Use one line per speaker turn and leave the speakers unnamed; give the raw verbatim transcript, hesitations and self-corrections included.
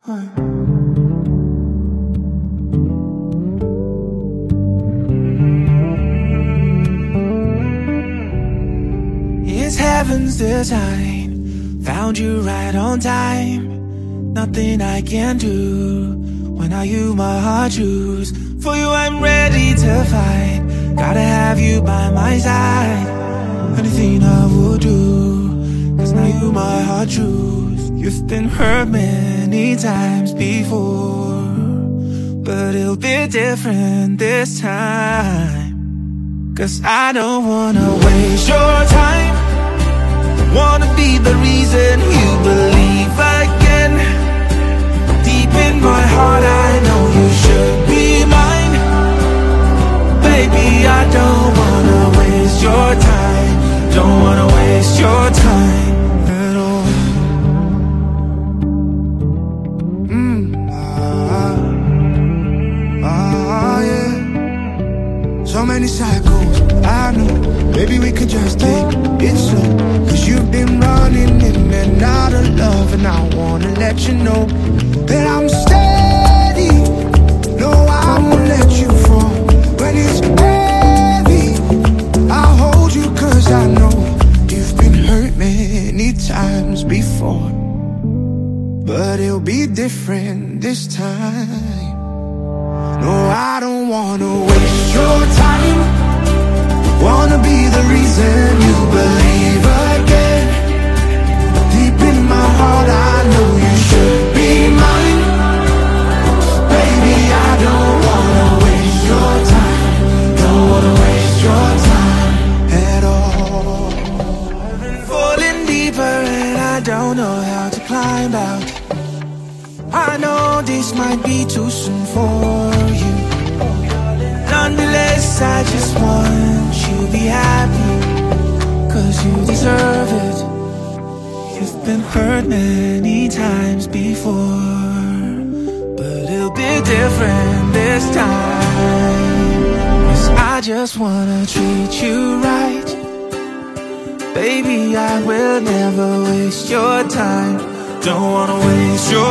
It's heaven's design, found you right on time. Nothing I can do when I you my heart choose. For you I'm ready to fight, gotta have you by my side. Anything I will do, cause now you my heart choose. You've been hurt many times before, but it'll be different this time. Cause I don't wanna waste your time, wanna be the reason you believe again. Deep in my heart I know you should be mine. Baby, I don't wanna waste your time, don't wanna waste your time at all. Mm, ah, ah, yeah. So many cycles, I know. Maybe we could just take it slow, cause you've been running in and out of love, and I wanna let you know that I'm steady. No, I won't let you fall. When it's heavy, I'll hold you, cause I know you've been hurt many times before, but it'll be different this time. No, I don't wanna waste your time, wanna be the reason you believe again. Deep in my heart I know you should be mine. Baby, I don't wanna waste your time, don't wanna waste your time at all. I've been falling deeper and I don't know how to climb out. I know this might be too soon for you, nonetheless I just want you to be happy, cause you deserve it. You've been hurt many times before, but it'll be different this time. Cause I just wanna treat you right. Baby, I will never waste your time, don't wanna waste your